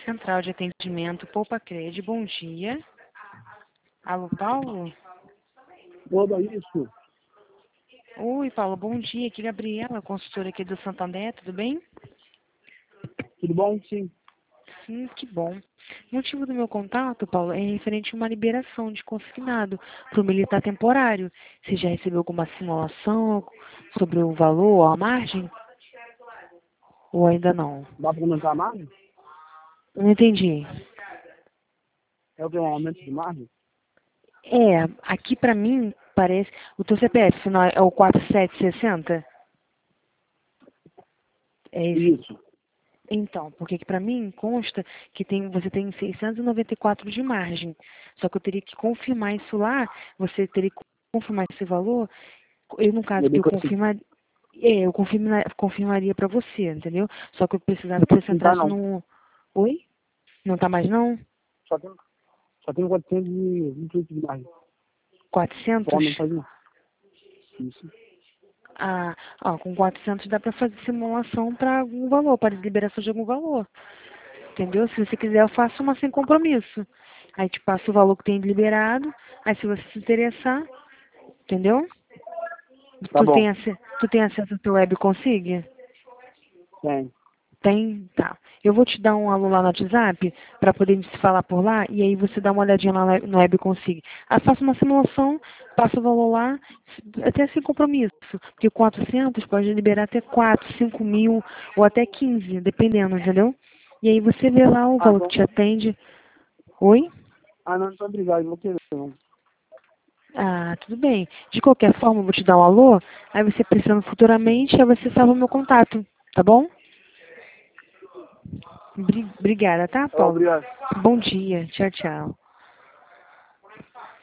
Central de Atendimento Poupa Cred, bom dia. Alô, Paulo? Tudo isso. Oi, Paulo, bom dia. Aqui é Gabriela, consultora aqui do Santander, tudo bem? Tudo bom? Sim. Sim, que bom. O motivo do meu contato, Paulo, é referente a uma liberação de consignado para o militar temporário. Você já recebeu alguma simulação sobre o valor ou a margem? Ou ainda não? Dá para aumentar a margem? Não entendi. É o que? Um aumento de margem? É, aqui pra mim parece... O teu CPF final é o 4760? É esse? Isso. Então, porque aqui pra mim consta que você tem 694 de margem. Só que eu teria que confirmar isso lá, você teria que confirmar esse valor. Eu, no caso, Eu que dei eu consigo. confirmar, eu confirmaria pra você, entendeu? Só que eu precisava que você Não tá, entrasse não. no... Oi? Não tá mais não? Só tem 428 de margem. Só 400? aumentar de novo. Isso. Ah, ó, com 400 dá para fazer simulação para algum valor, para liberação de algum valor. Entendeu? Se você quiser, eu faço uma sem compromisso. Aí te passo o valor que tem liberado. Aí se você se interessar, entendeu? Tá bom. Tu tem acesso ao teu web consigo? Tem. Tem? Tá. Eu vou te dar um alô lá no WhatsApp para poder se falar por lá e aí você dá uma olhadinha lá no web consigo. Aí faça uma simulação, passa o valor lá, até sem compromisso. Porque 400 pode liberar até 4, 5 mil ou até 15, dependendo, entendeu? E aí você vê lá o Ah, valor que não. te atende. Oi? Ah, não, então obrigado. Não vou querer, não. Ah, tudo bem. De qualquer forma, eu vou te dar um alô, aí você precisando futuramente, aí você salva o meu contato, tá bom? Obrigada, tá, Tá bom, Paulo? obrigado. Bom dia. Tchau, tchau.